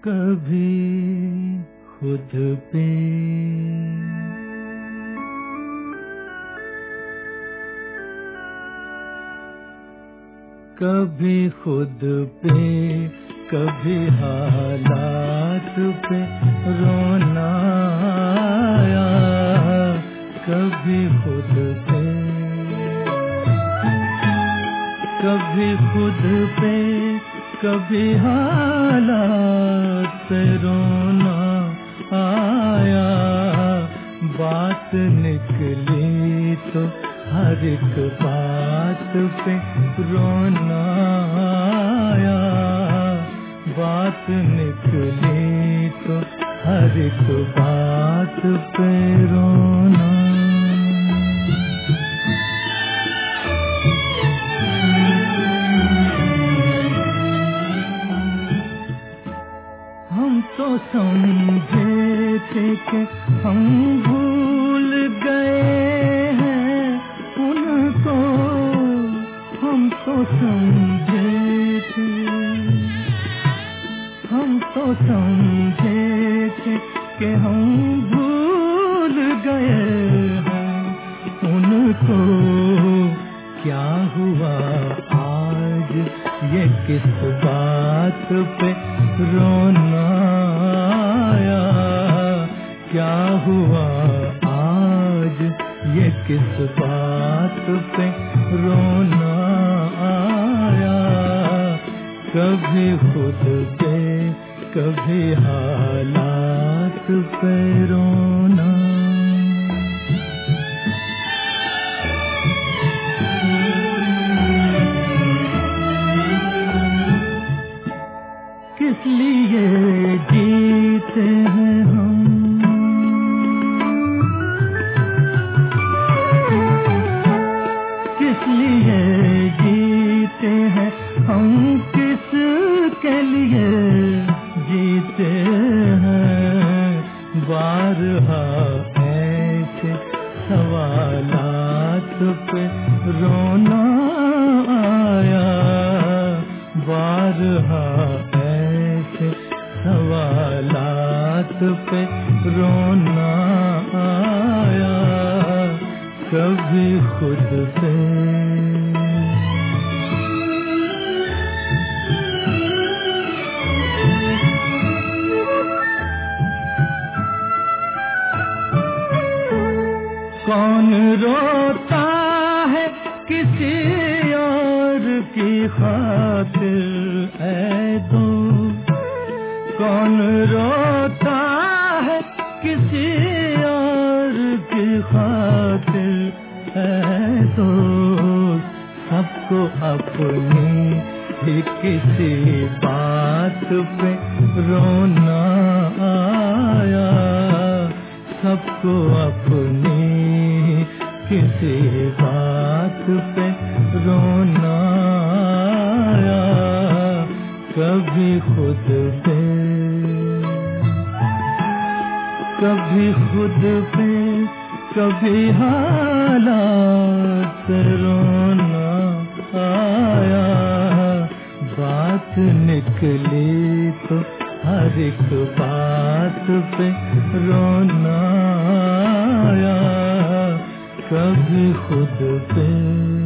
कभी खुद पे, कभी खुद पे, कभी हालात पे रोना आया, कभी खुद पे, कभी खुद पे, कभी हालात पे रोना आया। बात निकली तो हर एक बात पे रोना आया, बात निकली तो हर एक बात पे रोना। हम तो समझे थे कि हम भूल गए हैं उनको, हम तो समझे थे, हम तो समझे थे कि हम भूल गए हैं उनको। क्या हुआ आज ये किस बात पे रोना आया, क्या हुआ आज ये किस बात पे रोना आया। कभी खुद पे, कभी हालात पे रोना। किस लिए जीते हैं हम, किस लिए जीते हैं हम, किस के लिए जीते हैं। बारहा ऐसे सवालात पे रोना आया, बारहा सवालात पे रोना आया। कभी खुद पे, कौन रोता है किसी और की खातिर ऐ दोस्त, कौन रोता है किसी और की खातिर है तो। सबको अपनी ही किसी बात पे रोना आया, सबको अपनी किसी बात पे रोना आया। कभी खुद पे, कभी खुद पे, कभी हालात रोना आया। बात निकली तो हर एक बात पे रोना आया। कभी खुद पे,